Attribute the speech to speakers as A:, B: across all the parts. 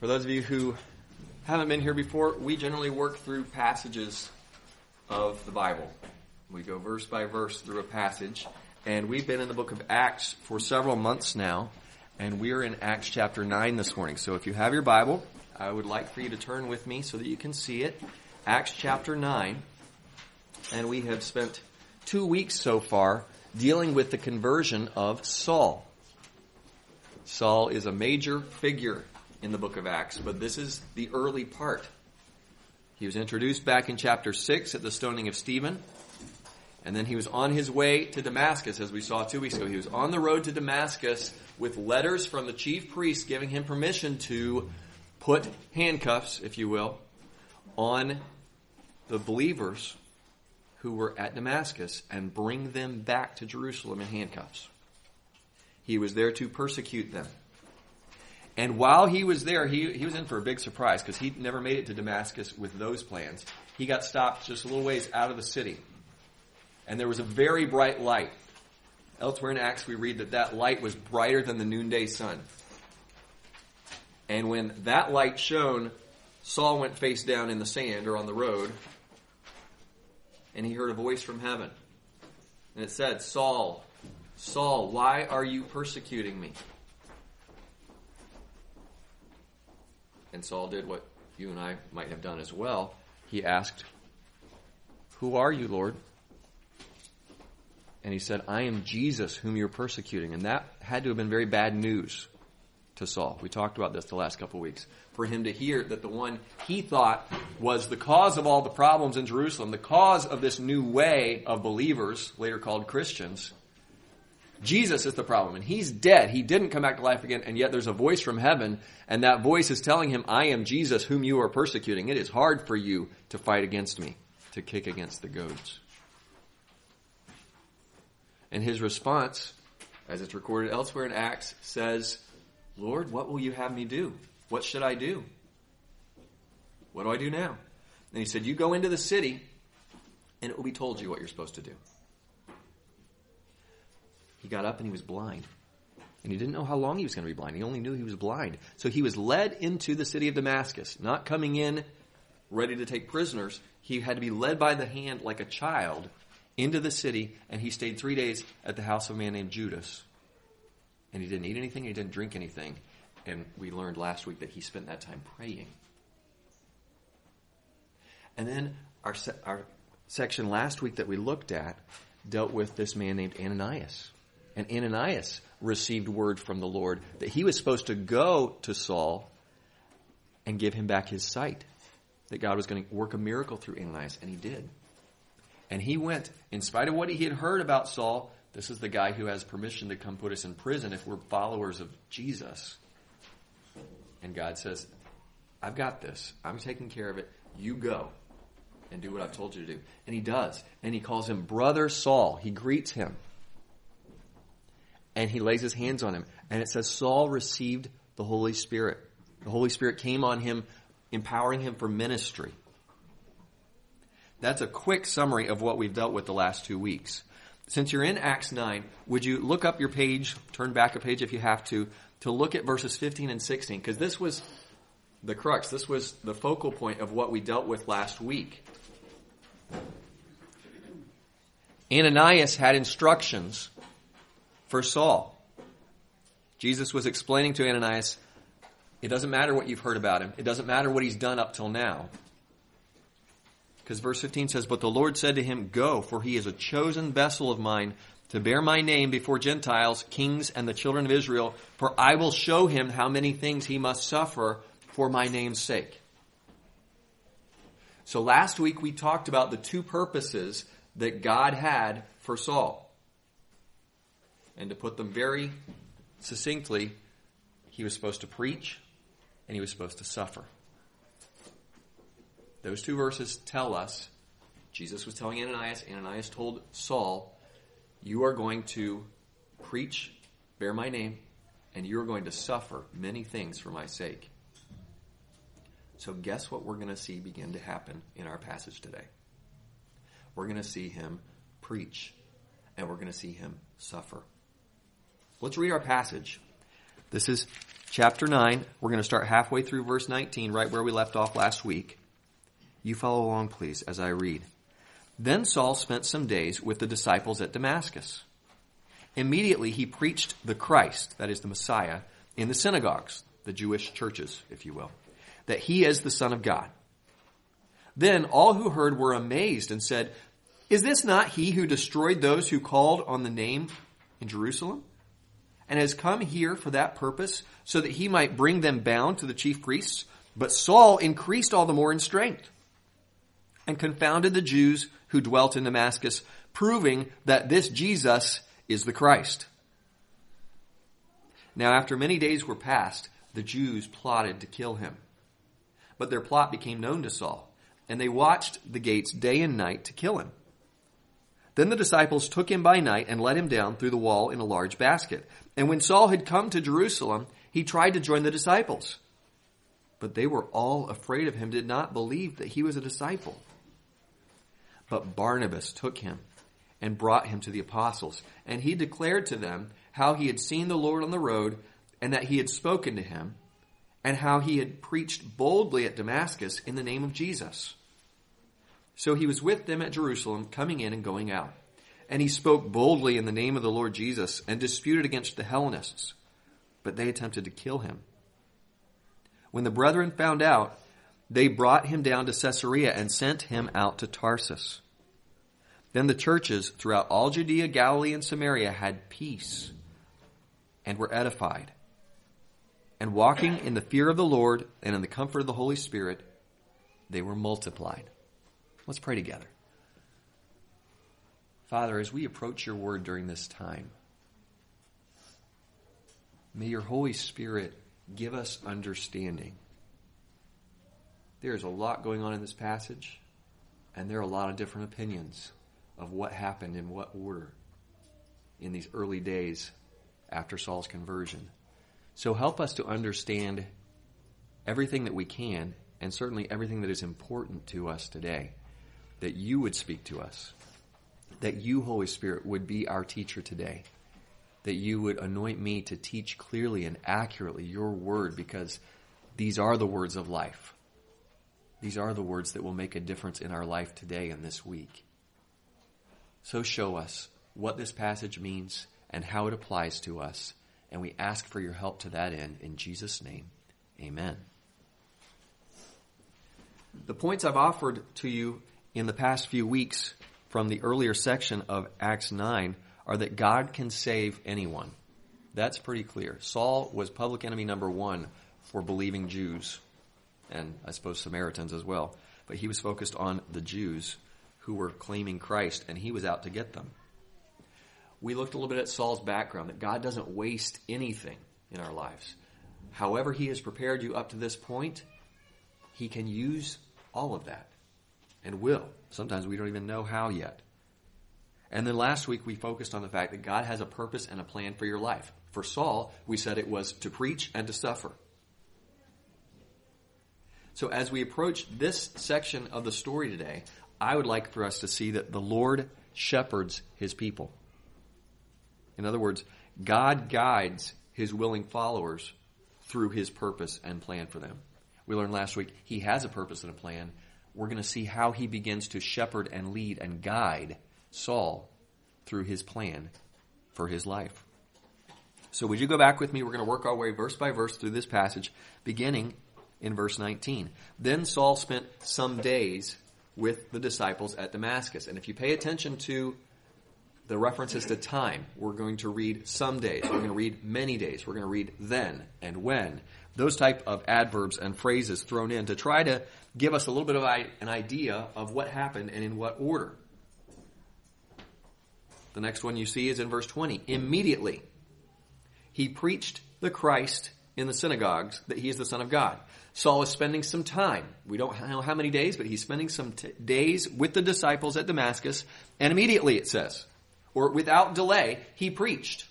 A: For those of you who haven't been here before, we generally work through passages of the Bible. We go verse by verse through a passage, and we've been in the book of Acts for several months now, and we are in Acts chapter 9 this morning. So if you have your Bible, I would like for you to turn with me so that you can see it. Acts chapter 9, and we have spent 2 weeks so far dealing with the conversion of Saul. Saul is a major figure in the book of Acts, but this is the early part. He was introduced back in chapter 6 at the stoning of Stephen, and then he was on his way to Damascus, as we saw 2 weeks ago. He was on the road to Damascus with letters from the chief priest giving him permission to put handcuffs, if you will, on the believers who were at Damascus and bring them back to Jerusalem in handcuffs. He was there to persecute them. And while he was there, he was in for a big surprise because he never made it to Damascus with those plans. He got stopped just a little ways out of the city. And there was a very bright light. Elsewhere in Acts we read that light was brighter than the noonday sun. And when that light shone, Saul went face down in the sand or on the road, and he heard a voice from heaven. And it said, "Saul, Saul, why are you persecuting me?" And Saul did what you and I might have done as well. He asked, "Who are you, Lord?" And he said, "I am Jesus whom you're persecuting." And that had to have been very bad news to Saul. We talked about this the last couple of weeks. For him to hear that the one he thought was the cause of all the problems in Jerusalem, the cause of this new way of believers, later called Christians, Jesus is the problem, and he's dead. He didn't come back to life again, and yet there's a voice from heaven, and that voice is telling him, "I am Jesus whom you are persecuting. It is hard for you to fight against me, to kick against the goads." And his response, as it's recorded elsewhere in Acts, says, "Lord, what will you have me do? What should I do? What do I do now?" And he said, "You go into the city, and it will be told you what you're supposed to do." He got up and he was blind. And he didn't know how long he was going to be blind. He only knew he was blind. So he was led into the city of Damascus, not coming in ready to take prisoners. He had to be led by the hand like a child into the city, and he stayed 3 days at the house of a man named Judas. And he didn't eat anything, he didn't drink anything. And we learned last week that he spent that time praying. And then our section last week that we looked at dealt with this man named Ananias. And Ananias received word from the Lord that he was supposed to go to Saul and give him back his sight. That God was going to work a miracle through Ananias, and he did. And he went, in spite of what he had heard about Saul, this is the guy who has permission to come put us in prison if we're followers of Jesus. And God says, "I've got this. I'm taking care of it. You go and do what I've told you to do." And he does. And he calls him Brother Saul. He greets him. And he lays his hands on him. And it says Saul received the Holy Spirit. The Holy Spirit came on him, empowering him for ministry. That's a quick summary of what we've dealt with the last 2 weeks. Since you're in Acts 9, would you look up your page, turn back a page if you have to look at verses 15 and 16, because this was the crux. This was the focal point of what we dealt with last week. Ananias had instructions for Saul. Jesus was explaining to Ananias, it doesn't matter what you've heard about him. It doesn't matter what he's done up till now. Because verse 15 says, "But the Lord said to him, 'Go, for he is a chosen vessel of mine to bear my name before Gentiles, kings, and the children of Israel, for I will show him how many things he must suffer for my name's sake.'" So last week we talked about the two purposes that God had for Saul. And to put them very succinctly, he was supposed to preach and he was supposed to suffer. Those two verses tell us, Jesus was telling Ananias, Ananias told Saul, "You are going to preach, bear my name, and you are going to suffer many things for my sake." So guess what we're going to see begin to happen in our passage today? We're going to see him preach, and we're going to see him suffer. Let's read our passage. This is chapter 9. We're going to start halfway through verse 19, right where we left off last week. You follow along, please, as I read. Then Saul spent some days with the disciples at Damascus. Immediately he preached the Christ, that is the Messiah, in the synagogues, the Jewish churches, if you will, that he is the Son of God. Then all who heard were amazed and said, "Is this not he who destroyed those who called on the name in Jerusalem? And has come here for that purpose, so that he might bring them bound to the chief priests?" But Saul increased all the more in strength and confounded the Jews who dwelt in Damascus, proving that this Jesus is the Christ. Now after many days were passed, the Jews plotted to kill him. But their plot became known to Saul, and they watched the gates day and night to kill him. Then the disciples took him by night and let him down through the wall in a large basket. And when Saul had come to Jerusalem, he tried to join the disciples. But they were all afraid of him, did not believe that he was a disciple. But Barnabas took him and brought him to the apostles. And he declared to them how he had seen the Lord on the road, and that he had spoken to him, and how he had preached boldly at Damascus in the name of Jesus. So he was with them at Jerusalem, coming in and going out. And he spoke boldly in the name of the Lord Jesus and disputed against the Hellenists. But they attempted to kill him. When the brethren found out, they brought him down to Caesarea and sent him out to Tarsus. Then the churches throughout all Judea, Galilee, and Samaria had peace and were edified. And walking in the fear of the Lord and in the comfort of the Holy Spirit, they were multiplied. Let's pray together. Father, as we approach your word during this time, may your Holy Spirit give us understanding. There's a lot going on in this passage, and there are a lot of different opinions of what happened in what order in these early days after Saul's conversion. So help us to understand everything that we can, and certainly everything that is important to us today, that you would speak to us, that you, Holy Spirit, would be our teacher today, that you would anoint me to teach clearly and accurately your word, because these are the words of life. These are the words that will make a difference in our life today and this week. So show us what this passage means and how it applies to us, and we ask for your help to that end. In Jesus' name, amen. The points I've offered to you in the past few weeks from the earlier section of Acts 9 are that God can save anyone. That's pretty clear. Saul was public enemy number one for believing Jews, and I suppose Samaritans as well. But he was focused on the Jews who were claiming Christ, and he was out to get them. We looked a little bit at Saul's background, that God doesn't waste anything in our lives. However he has prepared you up to this point, he can use all of that, and will. Sometimes we don't even know how yet. And then last week we focused on the fact that God has a purpose and a plan for your life. For Saul, we said it was to preach and to suffer. So as we approach this section of the story today, I would like for us to see that the Lord shepherds his people. In other words, God guides his willing followers through his purpose and plan for them. We learned last week he has a purpose and a plan. We're going to see how he begins to shepherd and lead and guide Saul through his plan for his life. So would you go back with me? We're going to work our way verse by verse through this passage, beginning in verse 19. Then Saul spent some days with the disciples at Damascus. And if you pay attention to the references to time, we're going to read some days. We're going to read many days. We're going to read then and when. Those type of adverbs and phrases thrown in to try to give us a little bit of an idea of what happened and in what order. The next one you see is in verse 20. Immediately, he preached the Christ in the synagogues that he is the Son of God. Saul is spending some time. We don't know how many days, but he's spending some days with the disciples at Damascus. And immediately, it says, or without delay, he preached.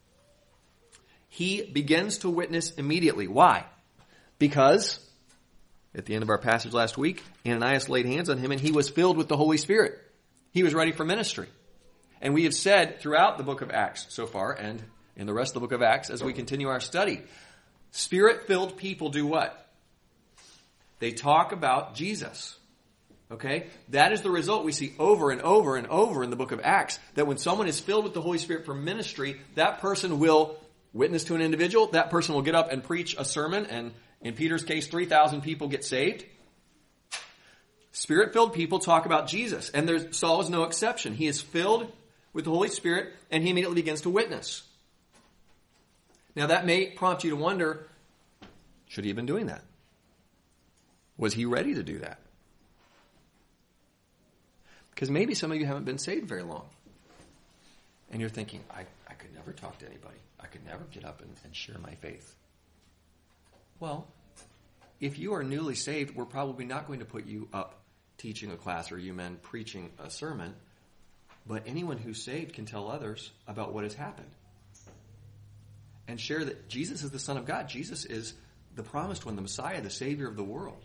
A: He begins to witness immediately. Why? Because, at the end of our passage last week, Ananias laid hands on him and he was filled with the Holy Spirit. He was ready for ministry. And we have said throughout the book of Acts so far, and in the rest of the book of Acts as we continue our study. Spirit-filled people do what? They talk about Jesus. Okay? That is the result we see over and over and over in the book of Acts, that when someone is filled with the Holy Spirit for ministry, that person will witness to an individual, that person will get up and preach a sermon, and in Peter's case, 3,000 people get saved. Spirit-filled people talk about Jesus, and Saul is no exception. He is filled with the Holy Spirit, and he immediately begins to witness. Now that may prompt you to wonder, should he have been doing that? Was he ready to do that? Because maybe some of you haven't been saved very long. And you're thinking, I could never talk to anybody. I could never get up and share my faith. Well, if you are newly saved, we're probably not going to put you up teaching a class or you men preaching a sermon. But anyone who's saved can tell others about what has happened. And share that Jesus is the Son of God. Jesus is the promised one, the Messiah, the Savior of the world.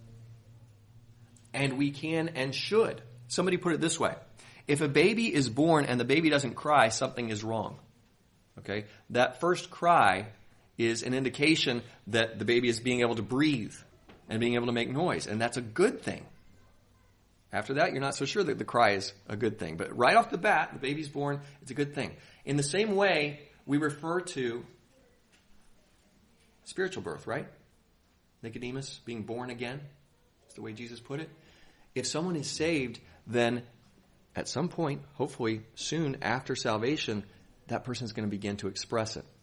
A: And we can and should. Somebody put it this way. If a baby is born and the baby doesn't cry, something is wrong. Okay? That first cry is an indication that the baby is being able to breathe and being able to make noise. And that's a good thing. After that, you're not so sure that the cry is a good thing. But right off the bat, the baby's born, it's a good thing. In the same way, we refer to spiritual birth, right? Nicodemus being born again. That's the way Jesus put it. If someone is saved, then at some point, hopefully soon after salvation, that person is going to begin to express it.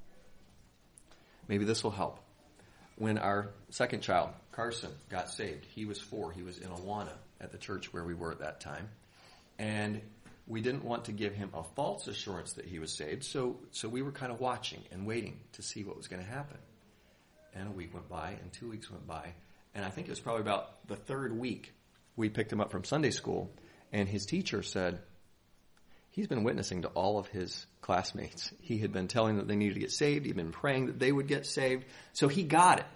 A: Maybe this will help. When our second child, Carson, got saved, he was 4. He was in Awana at the church where we were at that time. And we didn't want to give him a false assurance that he was saved, so we were kind of watching and waiting to see what was going to happen. And a week went by, and 2 weeks went by, and I think it was probably about the 3rd week we picked him up from Sunday school, and his teacher said, he's been witnessing to all of his classmates. He had been telling them that they needed to get saved. He'd been praying that they would get saved. So he got it.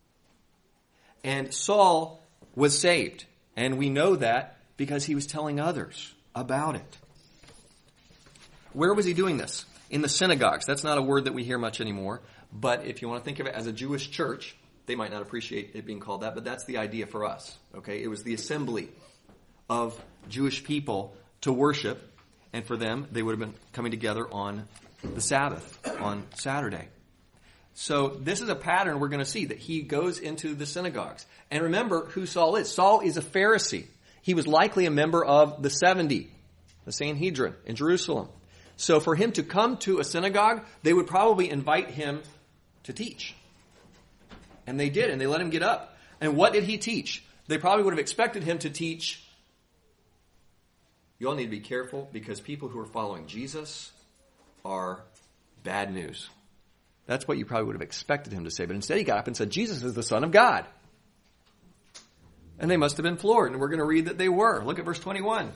A: And Saul was saved. And we know that because he was telling others about it. Where was he doing this? In the synagogues. That's not a word that we hear much anymore. But if you want to think of it as a Jewish church, they might not appreciate it being called that, but that's the idea for us. Okay? It was the assembly of Jewish people to worship. And for them, they would have been coming together on the Sabbath, on Saturday. So this is a pattern we're going to see, that he goes into the synagogues. And remember who Saul is. Saul is a Pharisee. He was likely a member of the 70, the Sanhedrin in Jerusalem. So for him to come to a synagogue, they would probably invite him to teach. And they did, and they let him get up. And what did he teach? They probably would have expected him to teach, you all need to be careful because people who are following Jesus are bad news. That's what you probably would have expected him to say. But instead he got up and said, Jesus is the Son of God. And they must have been floored. And we're going to read that they were. Look at verse 21.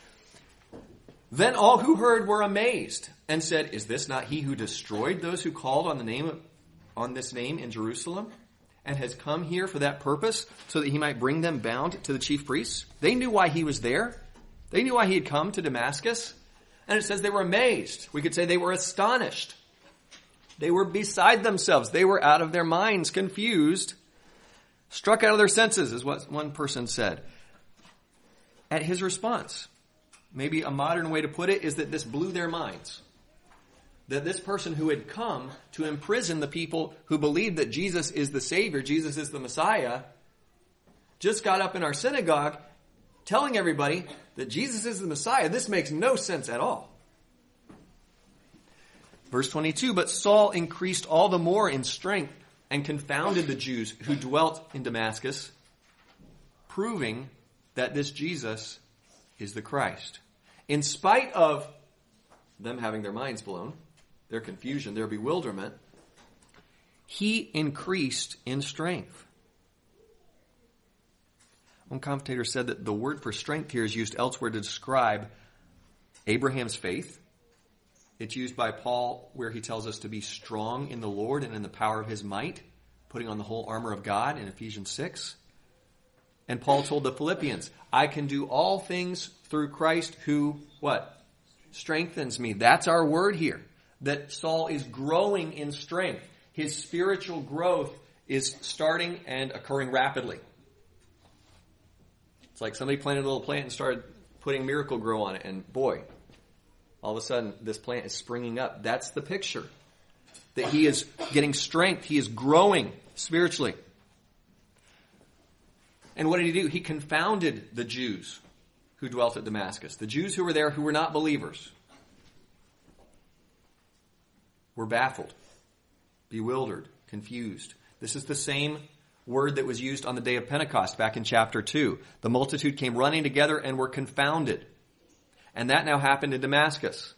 A: Then all who heard were amazed and said, is this not he who destroyed those who called on this name in Jerusalem and has come here for that purpose so that he might bring them bound to the chief priests? They knew why he was there. They knew why he had come to Damascus. And it says they were amazed. We could say they were astonished. They were beside themselves. They were out of their minds, confused, struck out of their senses, is what one person said. At his response, maybe a modern way to put it is that this blew their minds. That this person who had come to imprison the people who believed that Jesus is the Savior, Jesus is the Messiah, just got up in our synagogue telling everybody that Jesus is the Messiah. This makes no sense at all. Verse 22, but Saul increased all the more in strength and confounded the Jews who dwelt in Damascus, proving that this Jesus is the Christ. In spite of them having their minds blown, their confusion, their bewilderment, he increased in strength. One commentator said that the word for strength here is used elsewhere to describe Abraham's faith. It's used by Paul where he tells us to be strong in the Lord and in the power of his might, putting on the whole armor of God in Ephesians 6. And Paul told the Philippians, I can do all things through Christ who, what? Strengthens me. That's our word here. that Saul is growing in strength. His spiritual growth is starting and occurring rapidly. It's like somebody planted a little plant and started putting Miracle-Gro on it, and boy, all of a sudden this plant is springing up. That's the picture. That he is getting strength. He is growing spiritually. And what did he do? He confounded the Jews who dwelt at Damascus. The Jews who were there who were not believers were baffled, bewildered, confused. This is the same word that was used on the day of Pentecost back in chapter 2. The multitude came running together and were confounded. And that now happened in Damascus.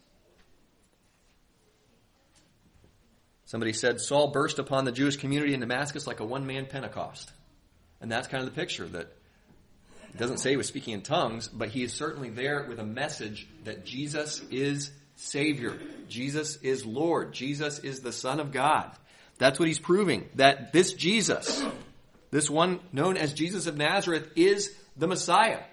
A: Somebody said Saul burst upon the Jewish community in Damascus like a one-man Pentecost. And that's kind of the picture, that it doesn't say he was speaking in tongues, but he is certainly there with a message that Jesus is Savior. Jesus is Lord. Jesus is the Son of God. That's what he's proving, that this Jesus, this one known as Jesus of Nazareth, is the Messiah.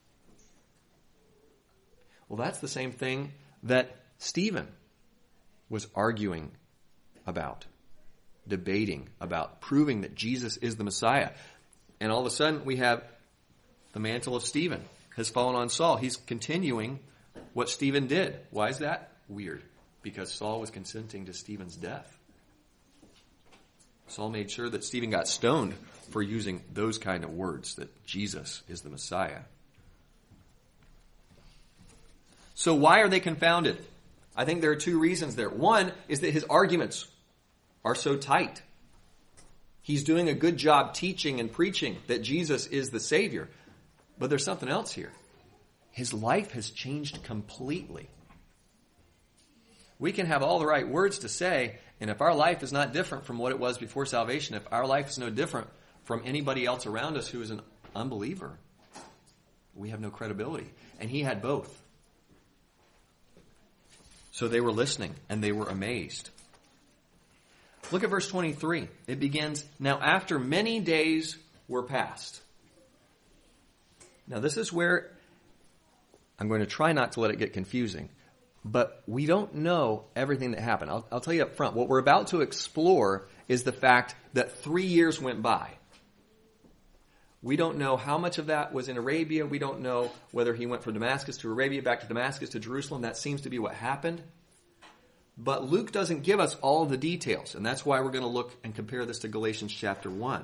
A: Well, that's the same thing that Stephen was arguing about, debating about, proving that Jesus is the Messiah. And all of a sudden, we have the mantle of Stephen has fallen on Saul. He's continuing what Stephen did. Why is that? Weird. Because Saul was consenting to Stephen's death. Saul made sure that Stephen got stoned for using those kind of words, that Jesus is the Messiah. So why are they confounded? I think there are two reasons there. One is that his arguments are so tight. He's doing a good job teaching and preaching that Jesus is the Savior. But there's something else here. His life has changed completely. We can have all the right words to say, and if our life is not different from what it was before salvation, if our life is no different from anybody else around us who is an unbeliever, we have no credibility. And he had both. So they were listening, and they were amazed. Look at verse 23. It begins, "Now after many days were passed." Now this is where I'm going to try not to let it get confusing. But we don't know everything that happened. I'll tell you up front. What we're about to explore is the fact that 3 years went by. We don't know how much of that was in Arabia. We don't know whether he went from Damascus to Arabia, back to Damascus to Jerusalem. That seems to be what happened. But Luke doesn't give us all of the details. And that's why we're going to look and compare this to Galatians chapter 1.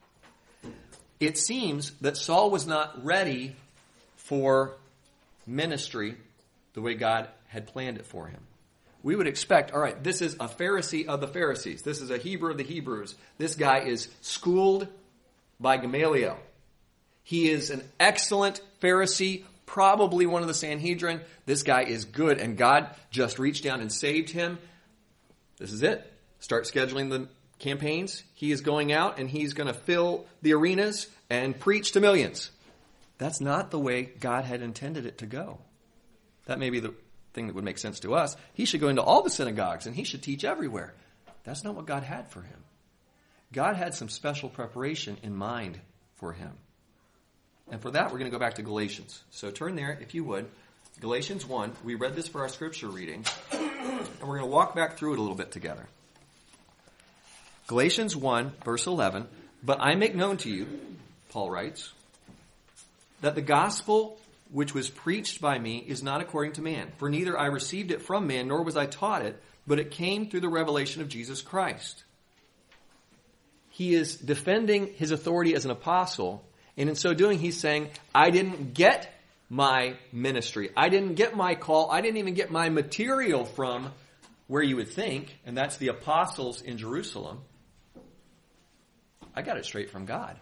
A: It seems that Saul was not ready for ministry the way God had planned it for him. We would expect, all right, this is a Pharisee of the Pharisees. This is a Hebrew of the Hebrews. This guy is schooled by Gamaliel. He is an excellent Pharisee, probably one of the Sanhedrin. This guy is good, and God just reached down and saved him. This is it. Start scheduling the campaigns. He is going out, and he's going to fill the arenas and preach to millions. That's not the way God had intended it to go. That may be the thing that would make sense to us. He should go into all the synagogues and he should teach everywhere. That's not what God had for him. God had some special preparation in mind for him. And for that, we're going to go back to Galatians. So turn there, if you would. Galatians 1. We read this for our scripture reading. And we're going to walk back through it a little bit together. Galatians 1, verse 11. "But I make known to you," Paul writes, "that the gospel which was preached by me is not according to man. For neither I received it from man, nor was I taught it, but it came through the revelation of Jesus Christ." He is defending his authority as an apostle, and in so doing, he's saying, I didn't get my ministry. I didn't get my call. I didn't even get my material from where you would think, and that's the apostles in Jerusalem. I got it straight from God.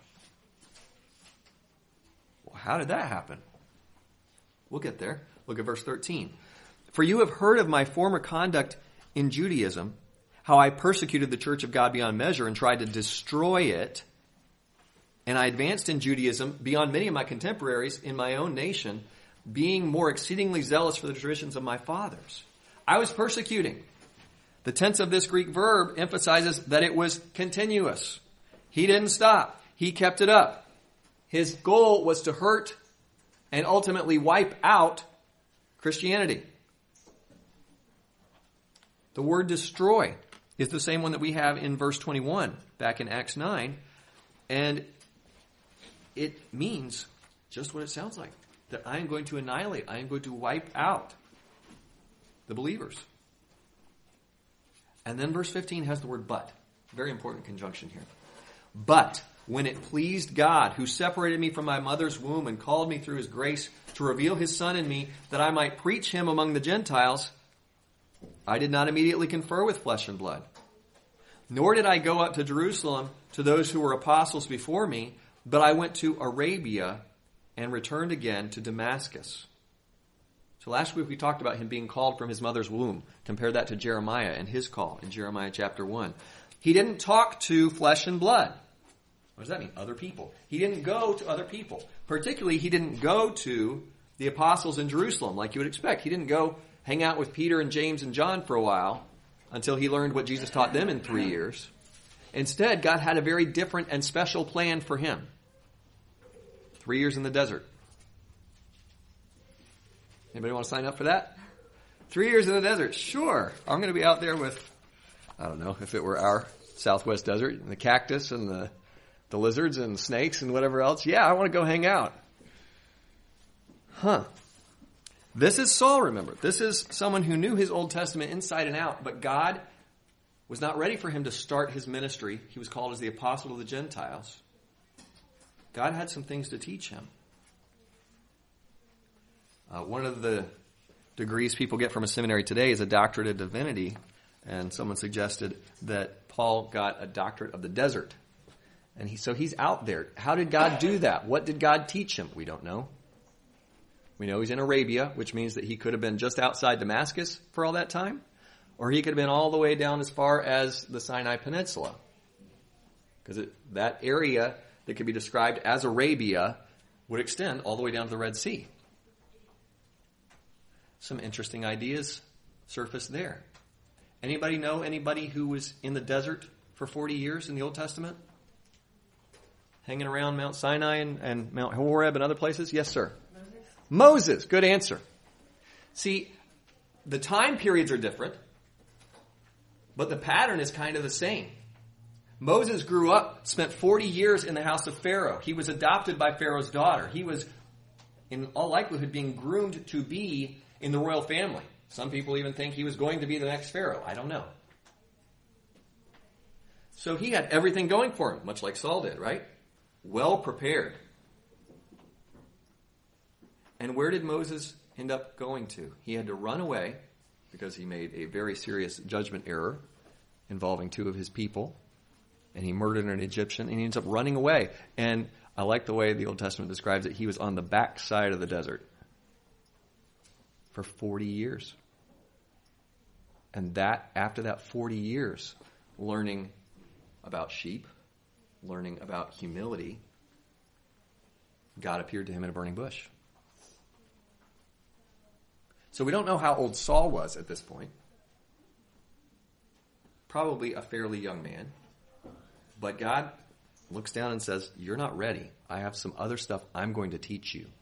A: Well, how did that happen? We'll get there. Look at verse 13. "For you have heard of my former conduct in Judaism, how I persecuted the church of God beyond measure and tried to destroy it. And I advanced in Judaism beyond many of my contemporaries in my own nation, being more exceedingly zealous for the traditions of my fathers." I was persecuting. The tense of this Greek verb emphasizes that it was continuous. He didn't stop. He kept it up. His goal was to hurt and ultimately wipe out Christianity. The word destroy is the same one that we have in verse 21 back in Acts 9. And it means just what it sounds like. That I am going to annihilate. I am going to wipe out the believers. And then verse 15 has the word but. Very important conjunction here. But when it pleased God, who separated me from my mother's womb and called me through his grace to reveal his Son in me, that I might preach him among the Gentiles, I did not immediately confer with flesh and blood. Nor did I go up to Jerusalem to those who were apostles before me, but I went to Arabia and returned again to Damascus. So last week we talked about him being called from his mother's womb. Compare that to Jeremiah and his call in Jeremiah chapter 1. He didn't talk to flesh and blood. What does that mean? Other people. He didn't go to other people. Particularly, he didn't go to the apostles in Jerusalem like you would expect. He didn't go hang out with Peter and James and John for a while until he learned what Jesus taught them in 3 years. Instead, God had a very different and special plan for him. 3 years in the desert. Anybody want to sign up for that? 3 years in the desert. Sure. I'm going to be out there with, I don't know, if it were our Southwest desert, and the cactus and the lizards and snakes and whatever else. Yeah, I want to go hang out. This is Saul, remember. This is someone who knew his Old Testament inside and out, but God was not ready for him to start his ministry. He was called as the apostle of the Gentiles. God had some things to teach him. One of the degrees people get from a seminary today is a doctorate of divinity, and someone suggested that Paul got a doctorate of the desert. And so he's out there. How did God do that? What did God teach him? We don't know. We know he's in Arabia, which means that he could have been just outside Damascus for all that time, or he could have been all the way down as far as the Sinai Peninsula. Because that area that could be described as Arabia would extend all the way down to the Red Sea. Some interesting ideas surfaced there. Anybody know anybody who was in the desert for 40 years in the Old Testament? Hanging around Mount Sinai and Mount Horeb and other places? Yes, sir. Moses. Good answer. See, the time periods are different, but the pattern is kind of the same. Moses grew up, spent 40 years in the house of Pharaoh. He was adopted by Pharaoh's daughter. He was, in all likelihood, being groomed to be in the royal family. Some people even think he was going to be the next Pharaoh. I don't know. So he had everything going for him, much like Saul did, right? Well prepared. And where did Moses end up going to? He had to run away because he made a very serious judgment error involving two of his people. And he murdered an Egyptian, and he ends up running away. And I like the way the Old Testament describes it. He was on the backside of the desert for 40 years. And after that 40 years, learning about sheep, learning about humility, God appeared to him in a burning bush. So we don't know how old Saul was at this point. Probably a fairly young man. But God looks down and says, you're not ready. I have some other stuff I'm going to teach you.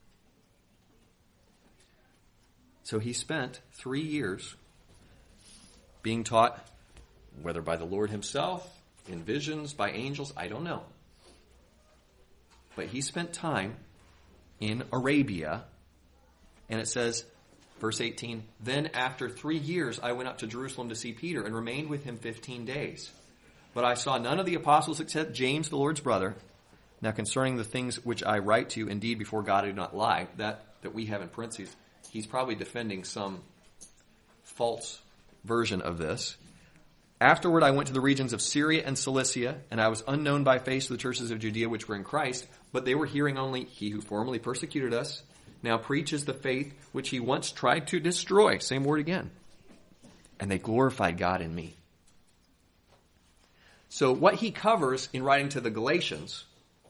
A: So he spent 3 years being taught, whether by the Lord himself, in visions, by angels, I don't know. But he spent time in Arabia, and it says, verse 18, then after 3 years I went up to Jerusalem to see Peter and remained with him 15 days. But I saw none of the apostles except James, the Lord's brother. Now concerning the things which I write to you, indeed before God I do not lie, that we have in parentheses, he's probably defending some false version of this. Afterward I went to the regions of Syria and Cilicia, and I was unknown by face to the churches of Judea which were in Christ, but they were hearing only, he who formerly persecuted us now preaches the faith which he once tried to destroy. Same word again. And they glorified God in me. So what he covers in writing to the Galatians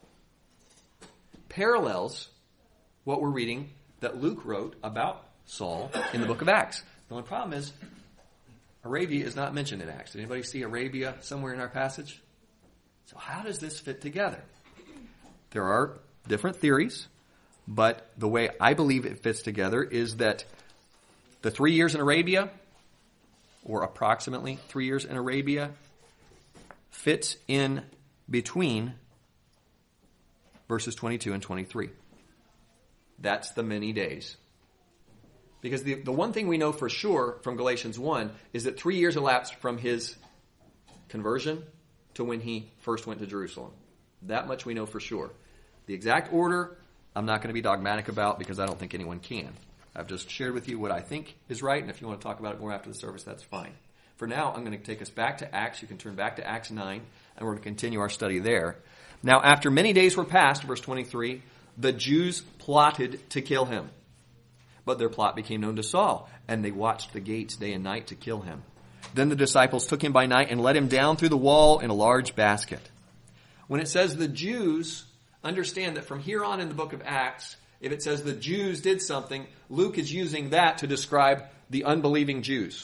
A: parallels what we're reading that Luke wrote about Saul in the book of Acts. The only problem is Arabia is not mentioned in Acts. Did anybody see Arabia somewhere in our passage? So how does this fit together? There are different theories, but the way I believe it fits together is that the 3 years in Arabia or approximately 3 years in Arabia, fits in between verses 22 and 23. That's the many days. Because the one thing we know for sure from Galatians 1 is that 3 years elapsed from his conversion to when he first went to Jerusalem. That much we know for sure. The exact order, I'm not going to be dogmatic about because I don't think anyone can. I've just shared with you what I think is right, and if you want to talk about it more after the service, that's fine. For now, I'm going to take us back to Acts. You can turn back to Acts 9, and we're going to continue our study there. Now, after many days were passed, verse 23, the Jews plotted to kill him. But their plot became known to Saul, and they watched the gates day and night to kill him. Then the disciples took him by night and let him down through the wall in a large basket. When it says the Jews, understand that from here on in the book of Acts, if it says the Jews did something, Luke is using that to describe the unbelieving Jews.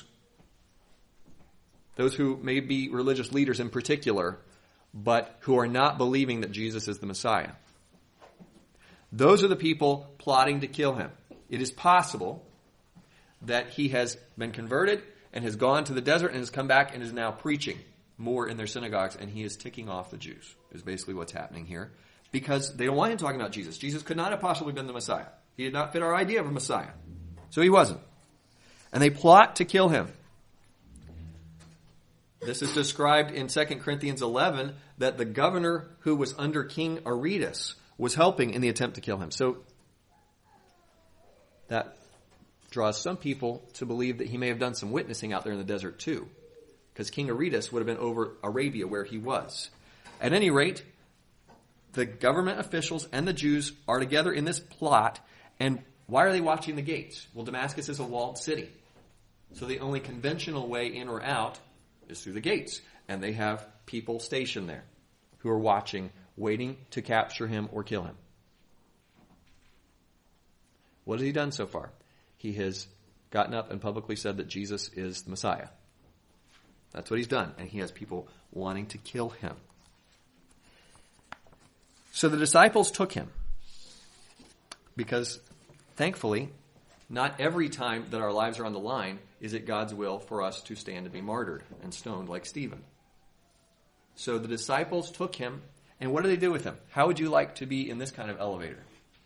A: Those who may be religious leaders in particular, but who are not believing that Jesus is the Messiah. Those are the people plotting to kill him. It is possible that he has been converted and has gone to the desert and has come back and is now preaching more in their synagogues, and he is ticking off the Jews, is basically what's happening here. Because they don't want him talking about Jesus. Jesus could not have possibly been the Messiah. He did not fit our idea of a Messiah. So he wasn't. And they plot to kill him. This is described in 2 Corinthians 11 that the governor who was under King Aretas was helping in the attempt to kill him. So that draws some people to believe that he may have done some witnessing out there in the desert too. Because King Aretas would have been over Arabia where he was. At any rate, the government officials and the Jews are together in this plot. And why are they watching the gates? Well, Damascus is a walled city. So the only conventional way in or out is through the gates. And they have people stationed there who are watching, waiting to capture him or kill him. What has he done so far? He has gotten up and publicly said that Jesus is the Messiah. That's what he's done. And he has people wanting to kill him. So the disciples took him. Because, thankfully, not every time that our lives are on the line is it God's will for us to stand and be martyred and stoned like Stephen. So the disciples took him, and what do they do with him? How would you like to be in this kind of elevator?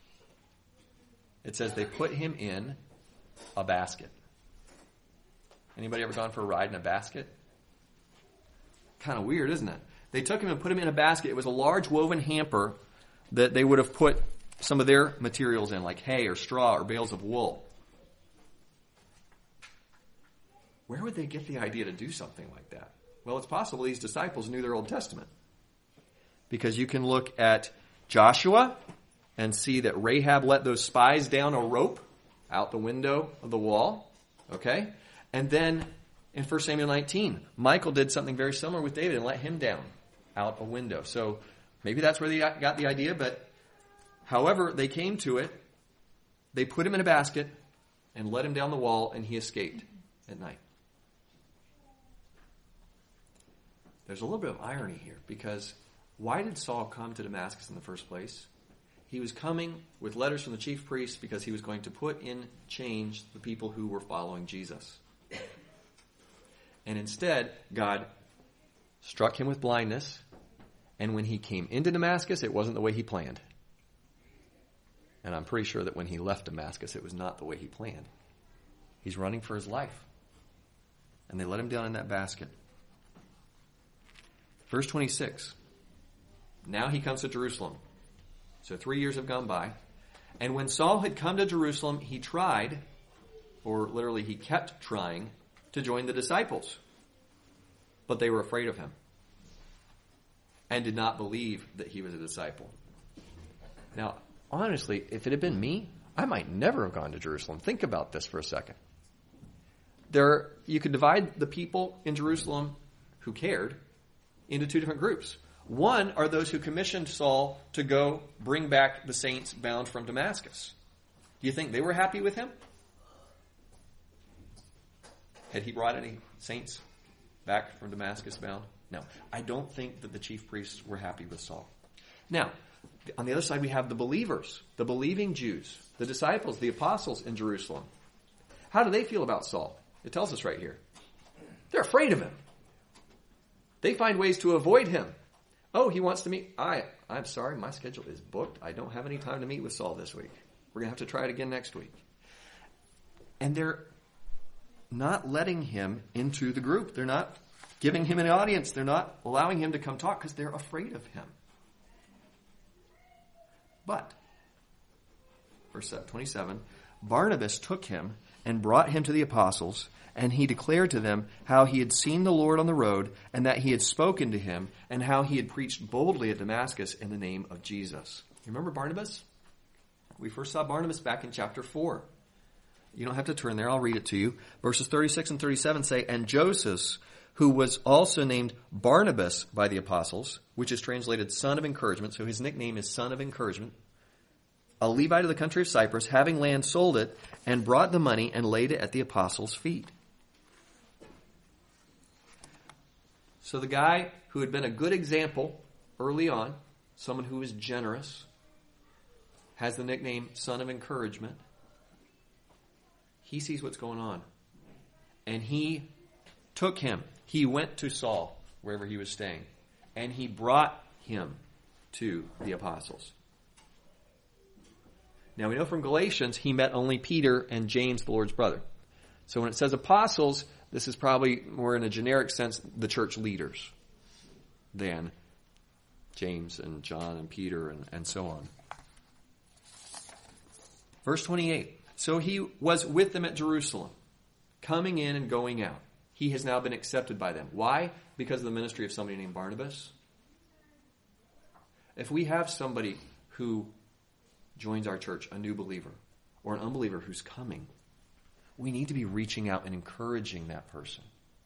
A: It says they put him in a basket. Anybody ever gone for a ride in a basket? Kind of weird, isn't it? They took him and put him in a basket. It was a large woven hamper that they would have put some of their materials in, like hay or straw or bales of wool. Where would they get the idea to do something like that? Well, it's possible these disciples knew their Old Testament. Because you can look at Joshua and see that Rahab let those spies down a rope out the window of the wall. Okay? And then in 1 Samuel 19, Michal did something very similar with David and let him down out a window. So maybe that's where they got the idea, but however they came to it, they put him in a basket and let him down the wall, and he escaped at night. There's a little bit of irony here, because why did Saul come to Damascus in the first place? He was coming with letters from the chief priests because he was going to put in chains the people who were following Jesus. And instead, God struck him with blindness, and when he came into Damascus, it wasn't the way he planned. And I'm pretty sure that when he left Damascus, it was not the way he planned. He's running for his life. And they let him down in that basket. Verse 26. Now he comes to Jerusalem. So 3 years have gone by. And when Saul had come to Jerusalem, he tried, or literally he kept trying, to join the disciples. But they were afraid of him and did not believe that he was a disciple. Now, honestly, if it had been me, I might never have gone to Jerusalem. Think about this for a second. You could divide the people in Jerusalem who cared into two different groups. One are those who commissioned Saul to go bring back the saints bound from Damascus. Do you think they were happy with him? Had he brought any saints back from Damascus bound? No. I don't think that the chief priests were happy with Saul. Now, on the other side, we have the believers, the believing Jews, the disciples, the apostles in Jerusalem. How do they feel about Saul? It tells us right here. They're afraid of him. They find ways to avoid him. Oh, he wants to meet. I'm sorry, my schedule is booked. I don't have any time to meet with Saul this week. We're going to have to try it again next week. And they're not letting him into the group. They're not giving him an audience. They're not allowing him to come talk because they're afraid of him. But, verse 27, Barnabas took him and brought him to the apostles, and he declared to them how he had seen the Lord on the road, and that he had spoken to him, and how he had preached boldly at Damascus in the name of Jesus. You remember Barnabas? We first saw Barnabas back in chapter 4. You don't have to turn there. I'll read it to you. Verses 36 and 37 say, And Joseph, who was also named Barnabas by the apostles, which is translated son of encouragement, so his nickname is son of encouragement, a Levite of the country of Cyprus, having land, sold it, and brought the money and laid it at the apostles' feet. So the guy who had been a good example early on, someone who was generous, has the nickname son of encouragement. He sees what's going on. And he took him. He went to Saul, wherever he was staying. And he brought him to the apostles. Now we know from Galatians, he met only Peter and James, the Lord's brother. So when it says apostles, this is probably more in a generic sense, the church leaders than James and John and Peter and so on. Verse 28. So he was with them at Jerusalem, coming in and going out. He has now been accepted by them. Why? Because of the ministry of somebody named Barnabas. If we have somebody who joins our church, a new believer, or an unbeliever who's coming, we need to be reaching out and encouraging that person.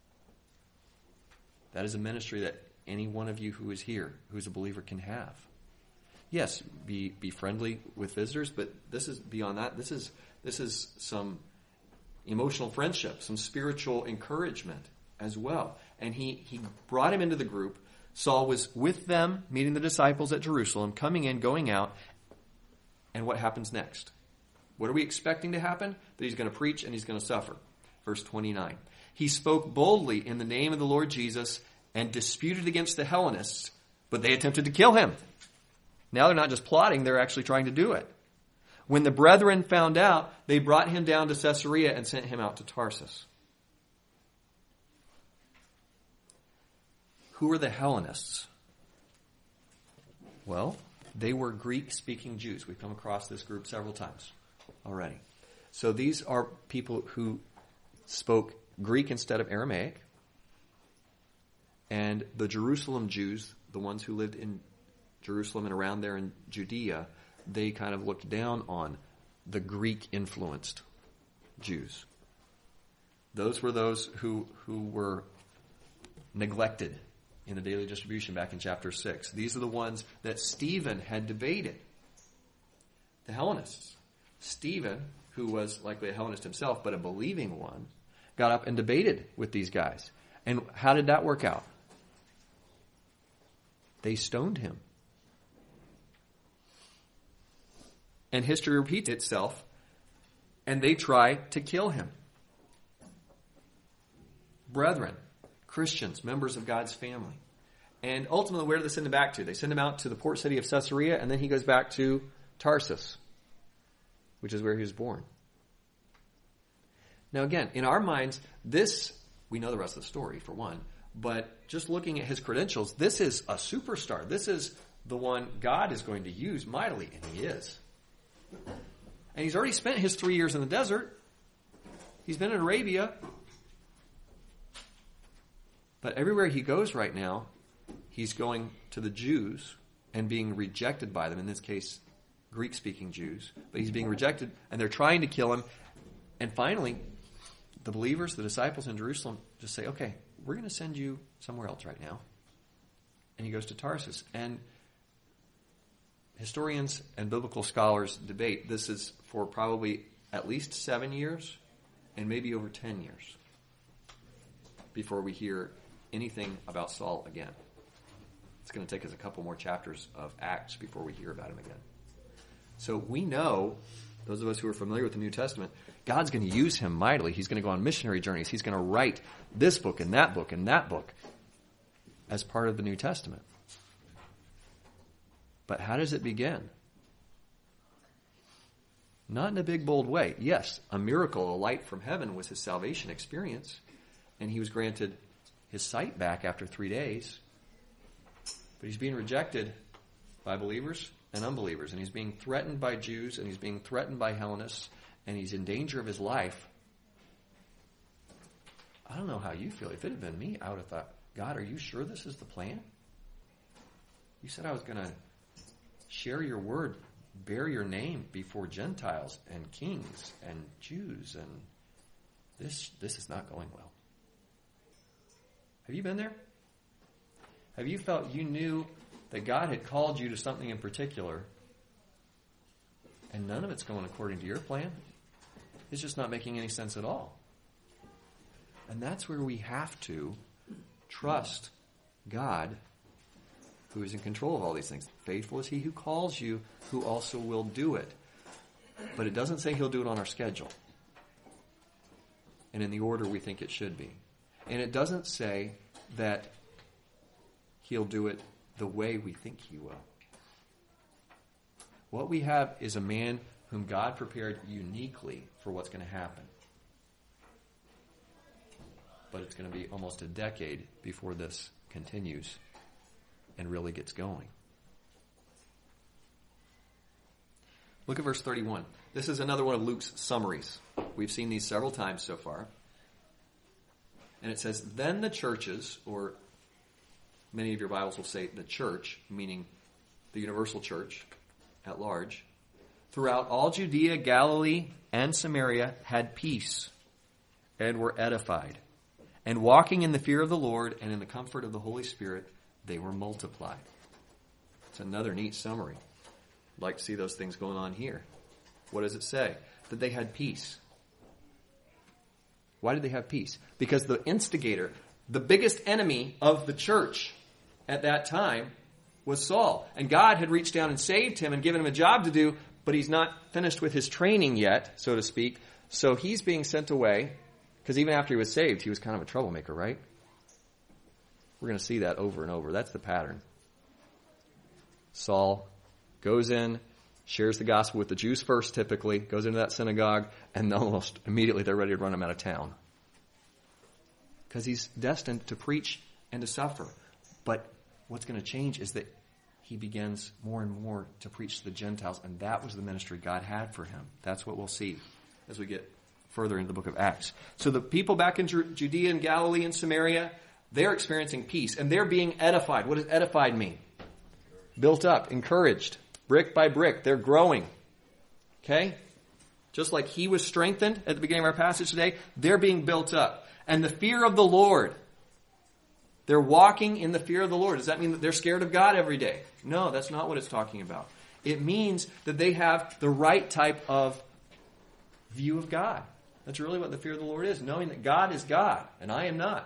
A: That is a ministry that any one of you who is here, who's a believer, can have. Yes, be friendly with visitors, but this is beyond that. This is some emotional friendship, some spiritual encouragement as well. And he brought him into the group. Saul was with them, meeting the disciples at Jerusalem, coming in, going out. And what happens next? What are we expecting to happen? That he's going to preach and he's going to suffer. Verse 29. He spoke boldly in the name of the Lord Jesus and disputed against the Hellenists, but they attempted to kill him. Now they're not just plotting, they're actually trying to do it. When the brethren found out, they brought him down to Caesarea and sent him out to Tarsus. Who are the Hellenists? Well, they were Greek-speaking Jews. We've come across this group several times already. So these are people who spoke Greek instead of Aramaic. And the Jerusalem Jews, the ones who lived in Jerusalem and around there in Judea, they kind of looked down on the Greek-influenced Jews. Those were those who were neglected in the daily distribution back in chapter 6. These are the ones that Stephen had debated. The Hellenists. Stephen, who was likely a Hellenist himself, but a believing one, got up and debated with these guys. And how did that work out? They stoned him. And history repeats itself, and they try to kill him. Brethren, Christians, members of God's family. And ultimately, where do they send him back to? They send him out to the port city of Caesarea, and then he goes back to Tarsus, which is where he was born. Now again, in our minds, we know the rest of the story, for one, but just looking at his credentials, this is a superstar. This is the one God is going to use mightily, and he is. And he's already spent his 3 years in the desert. He's been in Arabia. But everywhere he goes right now, he's going to the Jews and being rejected by them. In this case, Greek-speaking Jews. But he's being rejected, and they're trying to kill him. And finally, the believers, the disciples in Jerusalem, just say, okay, we're going to send you somewhere else right now. And he goes to Tarsus. And historians and biblical scholars debate this is for probably at least 7 years and maybe over 10 years before we hear anything about Saul again. It's going to take us a couple more chapters of Acts before we hear about him again. So we know those of us who are familiar with the New Testament, God's going to use him mightily. He's going to go on missionary journeys. He's going to write this book and that book and that book as part of the New Testament. But how does it begin? Not in a big, bold way. Yes, a miracle, a light from heaven was his salvation experience, and he was granted his sight back after 3 days. But he's being rejected by believers and unbelievers, and he's being threatened by Jews, and he's being threatened by Hellenists, and he's in danger of his life. I don't know how you feel. If it had been me, I would have thought, God, are you sure this is the plan? You said I was going to share your word, bear your name before Gentiles and kings and Jews, and this is not going well. Have you been there? Have you felt you knew that God had called you to something in particular, and none of it's going according to your plan? It's just not making any sense at all. And that's where we have to trust God, who is in control of all these things. Faithful is he who calls you, who also will do it. But it doesn't say he'll do it on our schedule and in the order we think it should be. And it doesn't say that he'll do it the way we think he will. What we have is a man whom God prepared uniquely for what's going to happen. But it's going to be almost a decade before this continues and really gets going. Look at verse 31. This is another one of Luke's summaries. We've seen these several times so far. And it says, then the churches, or many of your Bibles will say the church, meaning the universal church at large, throughout all Judea, Galilee, and Samaria had peace and were edified. And walking in the fear of the Lord and in the comfort of the Holy Spirit, they were multiplied. It's another neat summary. I'd like to see those things going on here. What does it say? That they had peace. Why did they have peace? Because the instigator, the biggest enemy of the church at that time, was Saul. And God had reached down and saved him and given him a job to do, but he's not finished with his training yet, so to speak. So he's being sent away, because even after he was saved, he was kind of a troublemaker, right? We're going to see that over and over. That's the pattern. Saul goes in, shares the gospel with the Jews first typically, goes into that synagogue, and almost immediately they're ready to run him out of town. Because he's destined to preach and to suffer. But what's going to change is that he begins more and more to preach to the Gentiles, and that was the ministry God had for him. That's what we'll see as we get further into the book of Acts. So the people back in Judea and Galilee and Samaria, they're experiencing peace, and they're being edified. What does edified mean? Built up, encouraged, brick by brick. They're growing. Okay? Just like he was strengthened at the beginning of our passage today, they're being built up. And the fear of the Lord, they're walking in the fear of the Lord. Does that mean that they're scared of God every day? No, that's not what it's talking about. It means that they have the right type of view of God. That's really what the fear of the Lord is, knowing that God is God and I am not.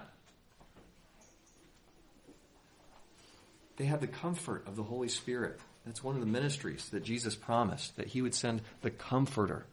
A: They have the comfort of the Holy Spirit. That's one of the ministries that Jesus promised, that he would send the Comforter,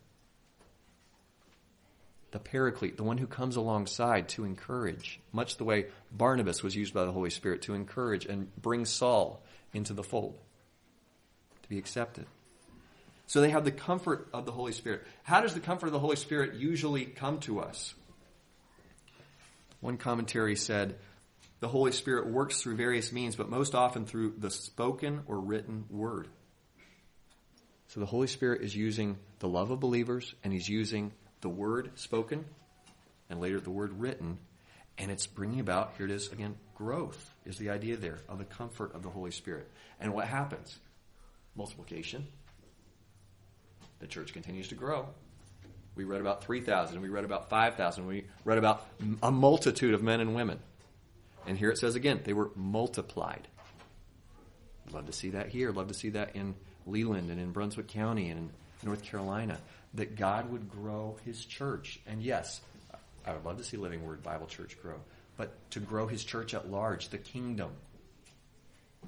A: the Paraclete, the one who comes alongside to encourage, much the way Barnabas was used by the Holy Spirit to encourage and bring Saul into the fold, to be accepted. So they have the comfort of the Holy Spirit. How does the comfort of the Holy Spirit usually come to us? One commentary said, the Holy Spirit works through various means, but most often through the spoken or written word. So the Holy Spirit is using the love of believers, and he's using the word spoken, and later the word written, and it's bringing about, here it is again, growth is the idea there of the comfort of the Holy Spirit. And what happens? Multiplication. The church continues to grow. We read about 3,000, we read about 5,000, we read about a multitude of men and women. And here it says again, they were multiplied. Love to see that here. Love to see that in Leland and in Brunswick County and in North Carolina, that God would grow his church. And yes, I would love to see Living Word Bible Church grow, but to grow his church at large, the kingdom,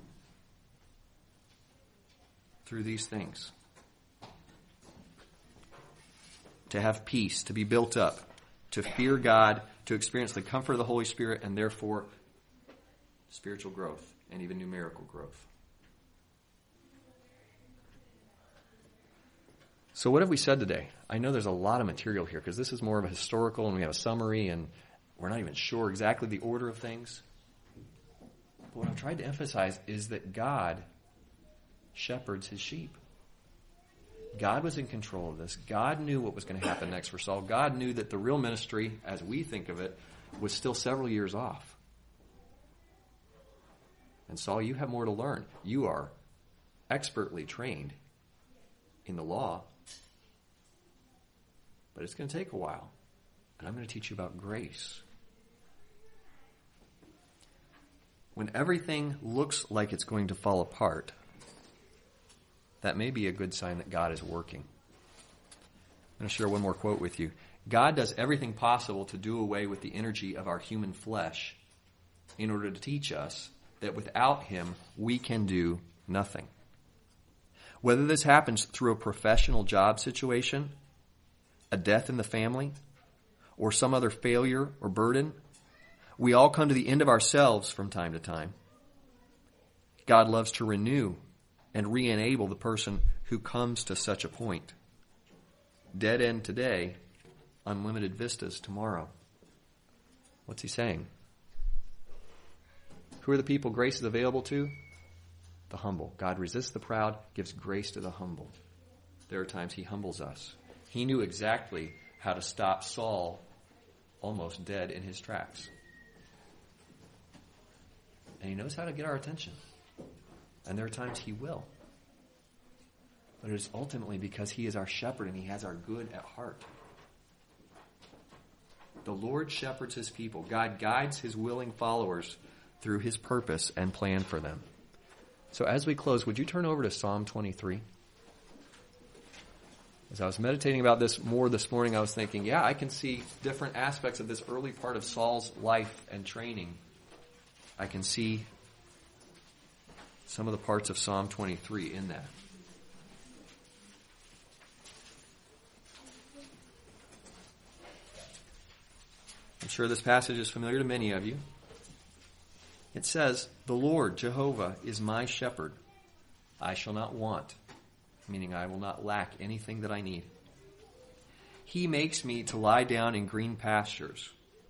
A: through these things. to have peace, to be built up, to fear God, to experience the comfort of the Holy Spirit, and therefore spiritual growth and even numerical growth. So what have we said today? I know there's a lot of material here because this is more of a historical and we have a summary and we're not even sure exactly the order of things. But what I've tried to emphasize is that God shepherds his sheep. God was in control of this. God knew what was going to happen next for Saul. God knew that the real ministry, as we think of it, was still several years off. And Saul, you have more to learn. You are expertly trained in the law. But it's going to take a while. And I'm going to teach you about grace. When everything looks like it's going to fall apart, that may be a good sign that God is working. I'm going to share one more quote with you. God does everything possible to do away with the energy of our human flesh in order to teach us that without him, we can do nothing. Whether this happens through a professional job situation, a death in the family, or some other failure or burden, we all come to the end of ourselves from time to time. God loves to renew and re-enable the person who comes to such a point. Dead end today, unlimited vistas tomorrow. What's he saying? Who are the people grace is available to? The humble. God resists the proud, gives grace to the humble. There are times he humbles us. He knew exactly how to stop Saul almost dead in his tracks. And he knows how to get our attention. And there are times he will. But it is ultimately because he is our shepherd and he has our good at heart. The Lord shepherds his people. God guides his willing followers through his purpose and plan for them. So as we close, would you turn over to Psalm 23? As I was meditating about this more this morning, I was thinking, I can see different aspects of this early part of Saul's life and training. I can see some of the parts of Psalm 23 in that. I'm sure this passage is familiar to many of you. It says, "The Lord, Jehovah, is my shepherd. I shall not want," meaning I will not lack anything that I need. "He makes me to lie down in green pastures.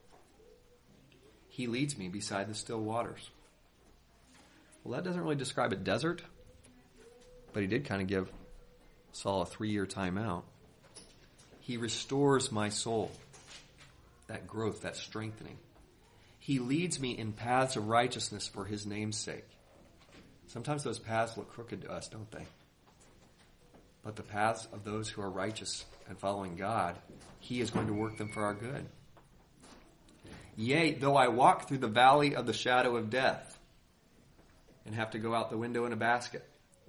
A: He leads me beside the still waters." Well, that doesn't really describe a desert, but he did kind of give Saul a 3-year timeout. "He restores my soul." That growth, that strengthening. "He leads me in paths of righteousness for his name's sake." Sometimes those paths look crooked to us, don't they? But the paths of those who are righteous and following God, he is going to work them for our good. "Yea, though I walk through the valley of the shadow of death," and have to go out the window in a basket,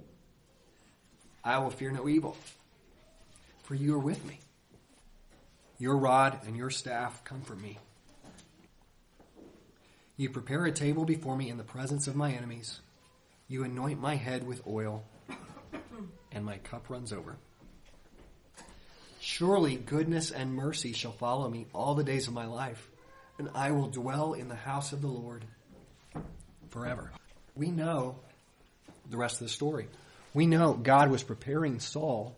A: "I will fear no evil, for you are with me. Your rod and your staff comfort me. You prepare a table before me in the presence of my enemies. You anoint my head with oil, and my cup runs over. Surely goodness and mercy shall follow me all the days of my life, and I will dwell in the house of the Lord forever." We know the rest of the story. We know God was preparing Saul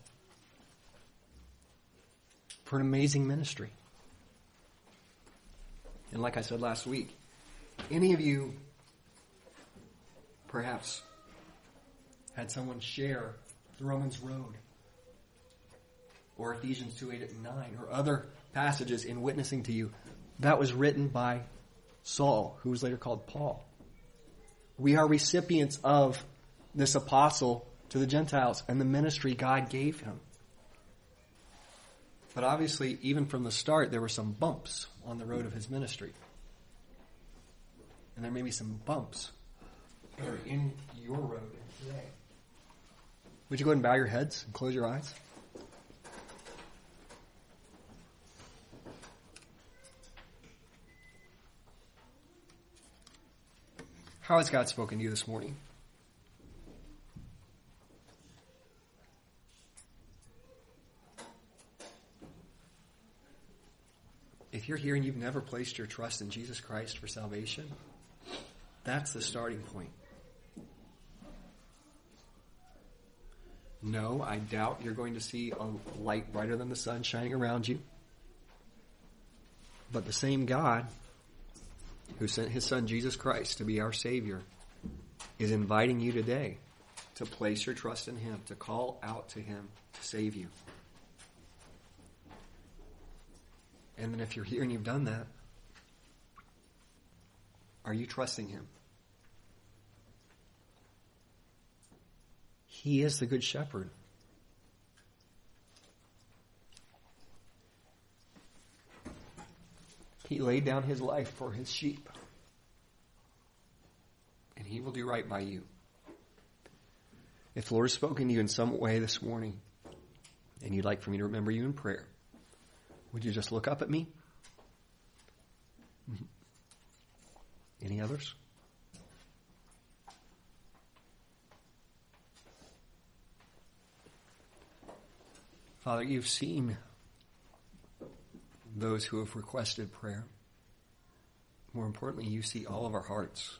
A: for an amazing ministry. And like I said last week, any of you perhaps had someone share the Romans Road or Ephesians 2:8 and 9 or other passages in witnessing to you, that was written by Saul, who was later called Paul. We are recipients of this apostle to the Gentiles and the ministry God gave him. But obviously, even from the start, there were some bumps on the road of his ministry. And there may be some bumps that are in your road today. Would you go ahead and bow your heads and close your eyes? How has God spoken to you this morning?
B: if you're here and you've never placed your trust in Jesus Christ for salvation, that's the starting point. No, I doubt you're going to see a light brighter than the sun shining around you. But the same God who sent his Son Jesus Christ to be our Savior is inviting you today to place your trust in him, to call out to him to save you. And then if you're here and you've done that, are you trusting him? He is the Good Shepherd. He laid down his life for his sheep. And he will do right by you. If the Lord has spoken to you in some way this morning, and you'd like for me to remember you in prayer, would you just look up at me? Any others? Father, you've seen those who have requested prayer. More importantly, you see all of our hearts.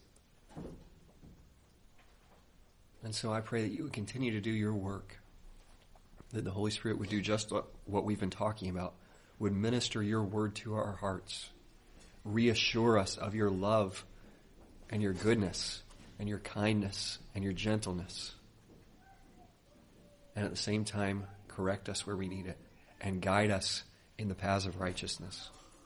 B: And so I pray that you would continue to do your work, that the Holy Spirit would do just what we've been talking about, would minister your word to our hearts, reassure us of your love and your goodness and your kindness and your gentleness, and at the same time correct us where we need it and guide us in the paths of righteousness.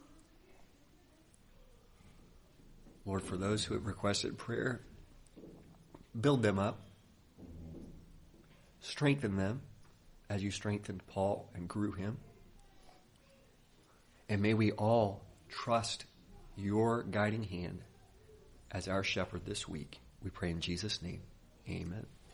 B: Lord, for those who have requested prayer, build them up, strengthen them as you strengthened Paul and grew him. And may we all trust your guiding hand as our shepherd this week. We pray in Jesus' name. Amen.